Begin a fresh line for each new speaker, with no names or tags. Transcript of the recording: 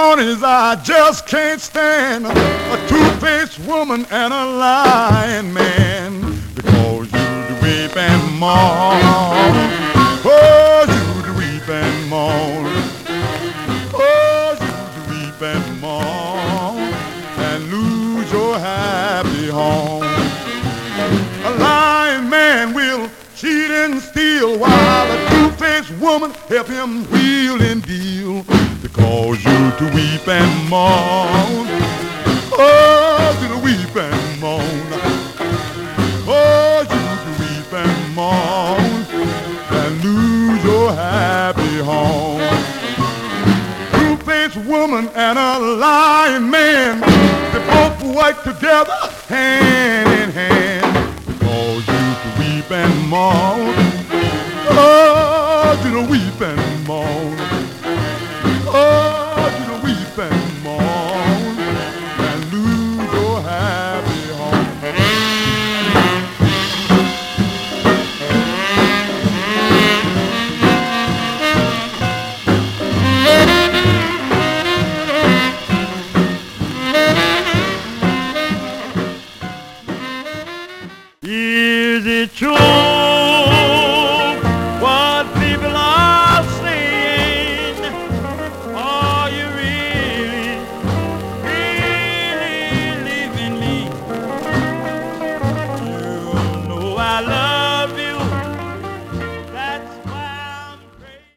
mornings I just can't stand a two-faced woman and a lying man. Because you do weep and mourn. Oh, you do weep and mourn. Oh, you do weep and mourn and lose your happy home. A lying man will cheat and steal while a two-faced woman help him wheel and deal. Because you to weep and mourn. Oh, you to weep and mourn. Oh, you to weep and mourn and lose your happy home. Two-faced woman and a lying man, they both work together hand in hand. Because you to weep and mourn.